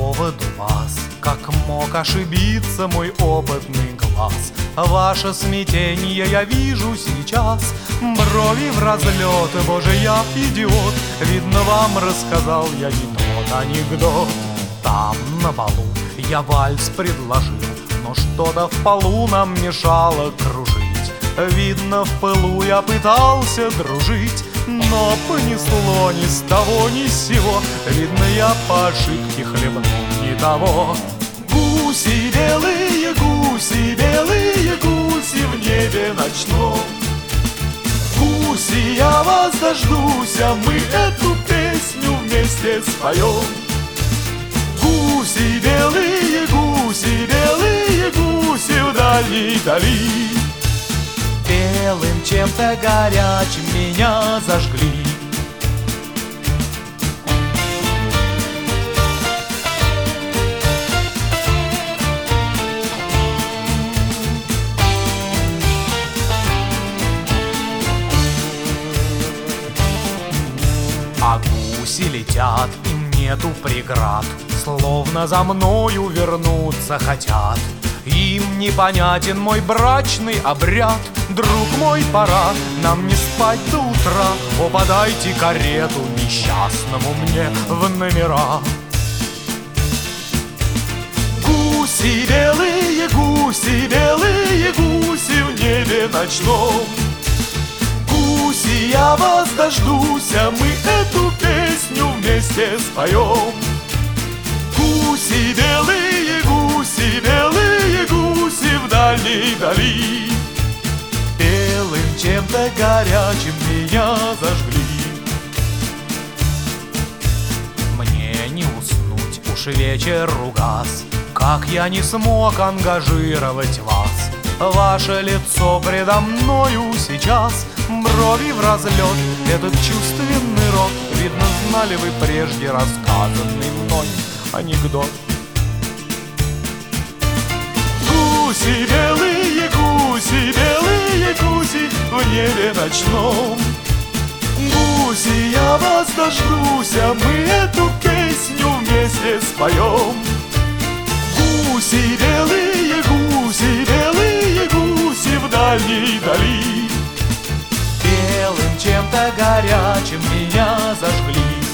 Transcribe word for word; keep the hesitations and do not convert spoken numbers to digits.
поводу вас, как мог ошибиться мой опытный глаз? Ваше смятение я вижу сейчас, брови в разлет, боже, я идиот. Видно, вам рассказал я не тот анекдот. Там на балу я вальс предложил, но что-то в полу нам мешало кружить. Видно, в пылу я пытался дружить, но понесло ни с того ни с сего. Видно, я по ошибке хлебнул не того. Гуси белые, гуси белые, гуси в небе ночном. Гуси, я вас дождусь, а мы эту песню вместе споем. Гуси белые, гуси белые, гуси в дальней дали. Белым чем-то горячим меня зажгли. А гуси летят, им нету преград, словно за мною вернуться хотят. Им непонятен мой брачный обряд. Друг мой, пора нам не спать до утра. О, подайте карету несчастному мне в номера. Гуси белые, гуси белые, гуси в небе ночном. Гуси, я вас дождусь, а мы эту песню вместе споем. Гуси белые, гуси белые, гуси в дальней дали. Белым чем-то горячим меня зажгли. Мне не уснуть, уж вечер угас, как я не смог ангажировать вас. Ваше лицо предо мною сейчас, брови в разлет, этот чувственный рот. Видно, знали вы прежде рассказанный мной анекдот. Гуси белые, гуси белые, гуси в небе ночном. Гуси, я вас дождусь, а мы эту песню вместе споем. Гуси белые, гуси белые, гуси в дальней дали. Белым чем-то горячим меня зажгли.